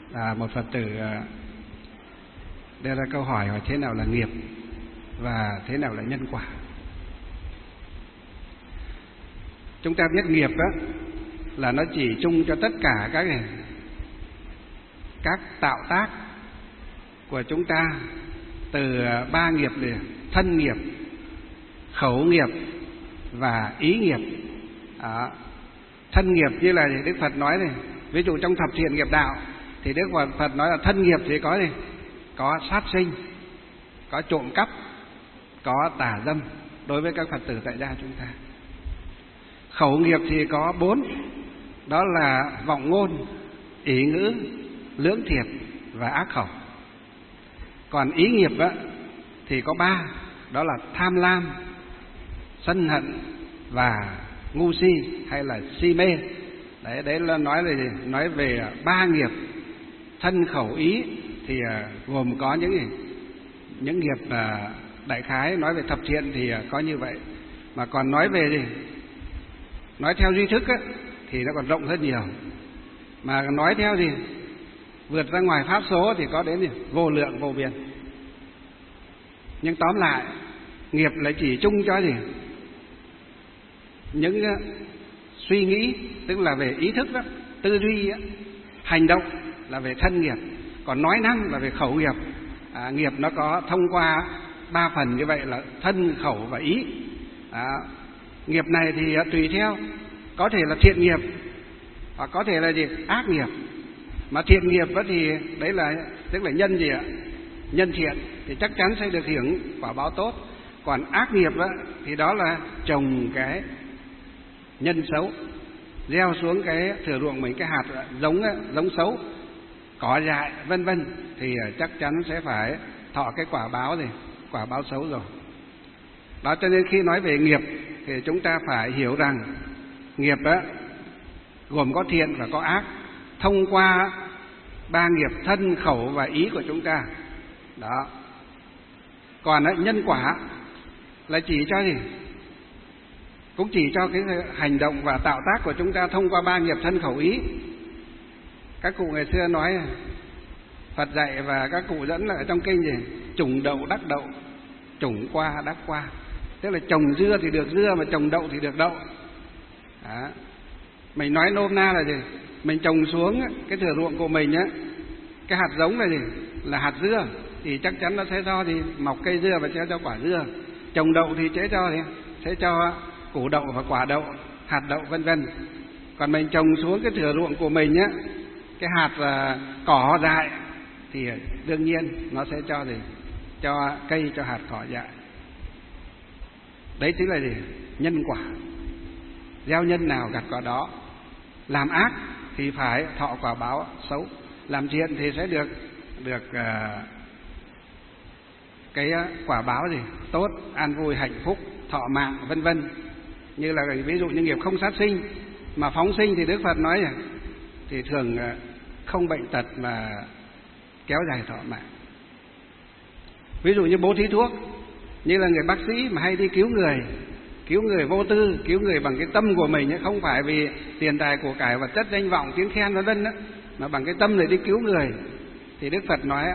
Một Phật tử đưa ra câu hỏi thế nào là nghiệp và thế nào là nhân quả. Chúng ta biết nghiệp đó là nó chỉ chung cho tất cả các tạo tác của chúng ta, từ 3 nghiệp là thân nghiệp, khẩu nghiệp và ý nghiệp. Thân nghiệp như là Đức Phật nói này, ví dụ trong thập thiện nghiệp đạo thì Đức Phật nói là thân nghiệp thì có gì? Có sát sinh, có trộm cắp, có tà dâm đối với các Phật tử tại gia chúng ta. Khẩu nghiệp thì có 4, đó là vọng ngôn, ý ngữ, lưỡng thiệt và ác khẩu. Còn ý nghiệp thì có 3, đó là tham lam, sân hận và ngu si hay là si mê. Đấy là nói về 3 nghiệp thân khẩu ý thì gồm có những nghiệp đại khái. Nói về thập thiện thì có như vậy, mà còn nói về nói theo duy thức thì nó còn rộng rất nhiều, mà nói theo vượt ra ngoài pháp số thì có đến vô lượng vô biên. Nhưng tóm lại, nghiệp là chỉ chung cho những suy nghĩ, tức là về ý thức đó, tư duy hành động là về thân nghiệp, còn nói năng là về khẩu nghiệp. Nghiệp nó có thông qua 3 phần như vậy là thân, khẩu và ý. Nghiệp này thì tùy theo, có thể là thiện nghiệp hoặc có thể là ác nghiệp. Mà thiện nghiệp thì đấy là tức là nhân nhân thiện thì chắc chắn sẽ được hưởng quả báo tốt. Còn ác nghiệp thì đó là trồng cái nhân xấu, gieo xuống cái thửa ruộng mình cái hạt giống xấu, cỏ dại vân vân, thì chắc chắn sẽ phải thọ cái quả báo xấu rồi. Đó, cho nên khi nói về nghiệp thì chúng ta phải hiểu rằng nghiệp gồm có thiện và có ác, thông qua 3 nghiệp thân, khẩu và ý của chúng ta. Đó. Còn nhân quả là chỉ cho cũng chỉ cho cái hành động và tạo tác của chúng ta thông qua 3 nghiệp thân, khẩu, ý. Các cụ ngày xưa nói, Phật dạy và các cụ dẫn là ở trong kinh trùng đậu đắc đậu, trùng qua đắc qua. Tức là trồng dưa thì được dưa, mà trồng đậu thì được đậu. Đó. Mình nói nôm na là mình trồng xuống cái thửa ruộng của mình cái hạt giống này là hạt dưa thì chắc chắn nó sẽ cho mọc cây dưa và sẽ cho quả dưa. Trồng đậu thì sẽ cho củ đậu và quả đậu, hạt đậu vân vân. Còn mình trồng xuống cái thửa ruộng của mình cái hạt cỏ dại thì đương nhiên nó sẽ cho cây, cho hạt cỏ dại. Đấy chính là nhân quả. Gieo nhân nào gặt quả đó. Làm ác thì phải thọ quả báo xấu, làm thiện thì sẽ được cái quả báo tốt, an vui, hạnh phúc, thọ mạng vân vân. Như là ví dụ như nghiệp không sát sinh, mà phóng sinh thì Đức Phật nói thì thường không bệnh tật mà kéo dài thọ mạng. Ví dụ như bố thí thuốc, như là người bác sĩ mà hay đi cứu người vô tư, cứu người bằng cái tâm của mình, không phải vì tiền tài của cải vật chất, danh vọng, tiếng khen vân vân, mà bằng cái tâm để đi cứu người, thì Đức Phật nói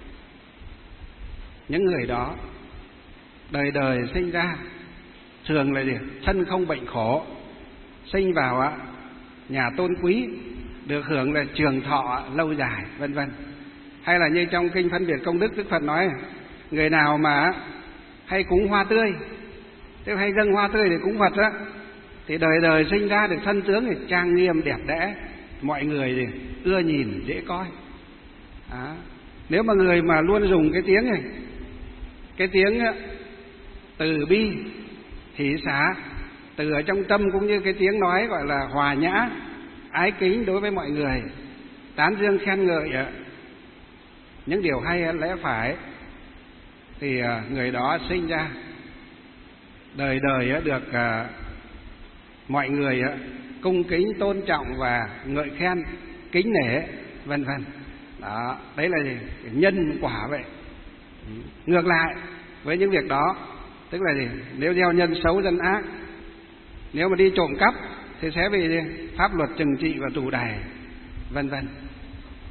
những người đó đời đời sinh ra thường là thân không bệnh khổ, sinh vào nhà tôn quý, được hưởng là trường thọ lâu dài vân vân. Hay là như trong kinh Phân biệt Công Đức, Đức Phật nói người nào mà hay cúng hoa tươi, tức hay dâng hoa tươi để cúng Phật thì đời đời sinh ra được thân tướng thì trang nghiêm đẹp đẽ, mọi người ưa nhìn dễ coi. Nếu mà người mà luôn dùng cái tiếng từ bi, hỷ xả từ ở trong tâm, cũng như cái tiếng nói gọi là hòa nhã, ái kính đối với mọi người, tán dương khen ngợi những điều hay lẽ phải, thì người đó sinh ra đời đời được mọi người cung kính, tôn trọng và ngợi khen, kính nể vân vân. Đó, đấy là nhân quả vậy. Ngược lại với những việc đó, tức là nếu gieo nhân xấu dân ác, nếu mà đi trộm cắp thì sẽ bị pháp luật trừng trị và tù đày vân vân.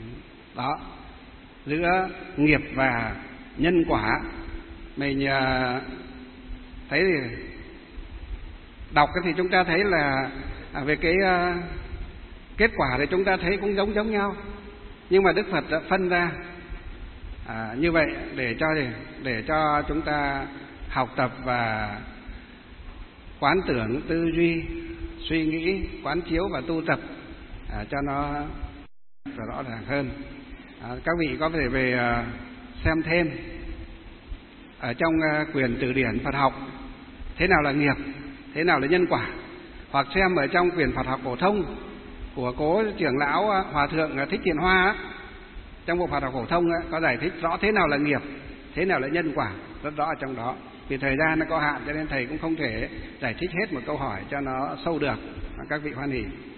Đó, giữa nghiệp và nhân quả. Mình thấy thì đọc thì chúng ta thấy là về cái kết quả thì chúng ta thấy cũng giống nhau, nhưng mà Đức Phật đã phân ra như vậy để cho chúng ta học tập và quán tưởng, tư duy, suy nghĩ, quán chiếu và tu tập cho nó rõ ràng hơn. Các vị có thể về xem thêm ở trong quyển từ điển Phật học thế nào là nghiệp, thế nào là nhân quả, hoặc xem ở trong quyển Phật học phổ thông của cố trưởng lão Hòa thượng Thích Thiện Hoa trong bộ Phật học phổ thông có giải thích rõ thế nào là nghiệp, thế nào là nhân quả, rất rõ ở trong đó. Vì thời gian nó có hạn cho nên thầy cũng không thể giải thích hết một câu hỏi cho nó sâu được. Các vị hoan hỉ.